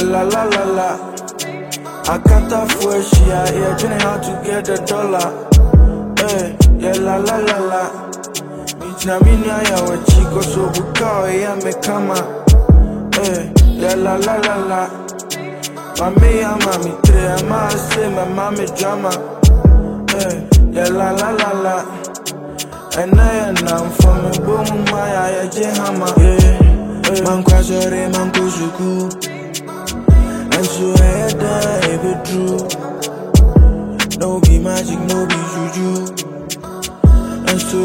la la la la. I can't afford she, yeah, dreaming how to get the dollar. Hey, yeah, la la la la. Na minya ya wachiko so bukao ya mekama. Hey, yeah, la la la la. Mami ya mami tre, ma say my mami drama. Hey, yeah, la la la la. And I am from a boom, my jehama. Yeah, man kwasore man kushuku. And so I die be true. No be magic, no be juju. And so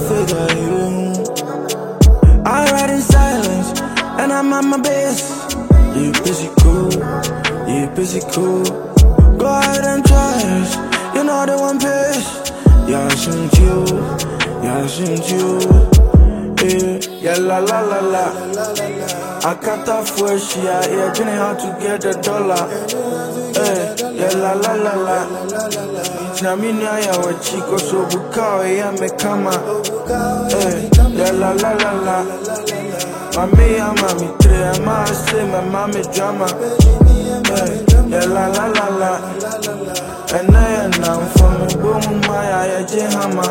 I ride in silence, and I'm at my best. You physical, you physical. Go ahead and try us, you know the one pace. Yeah, shouldn't you, yeah, shouldn't you. Yeah, la la la la. I can't afford she, yeah, dreaming how to get the dollar. Yeah, la la la la. Na minya ya wachiko so bukao ya mekama. Yeah, la la la la. Mami ya mami tre, ma say my mami drama. Yeah, la la la la. And I am from a boom, my jehama.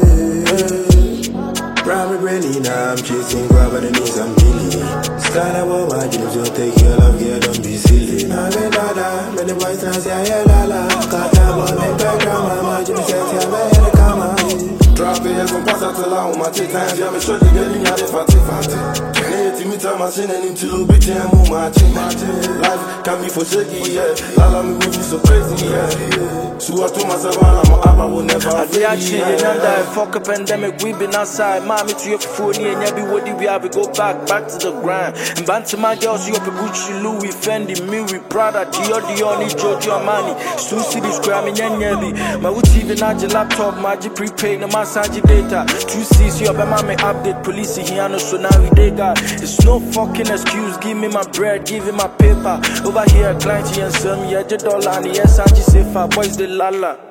Private really now I'm chasing grabber the knees I'm Billy. Start up a watch if you take your love, girl, don't be silly. Now they dada, many boys now say yeah la la. Got up on the background, my you say yeah man come on. Drop it from pass out to la my times, yeah me show you girl in the fancy. Can't me time machine and into bit time my life can be for shaky, yeah. La me with you so crazy, yeah. So I told myself I will never fuck a pandemic, we been outside. Mommy to your phone, and every woody we have, we go back to the grind. And band to my girls, you up a Gucci, Louis, Fendi, Miri, Prada, Dior, Giorgio Armani. Stu City scramming and Yelly. My TV, not your laptop, magic prepaid, no massage data. 2 C's, you up my update, police here, no so now we they got. It's no fucking excuse, give me my bread, give me my paper. Over here, client, and some, yeah, $1, and yes, I just say, boys, the lala.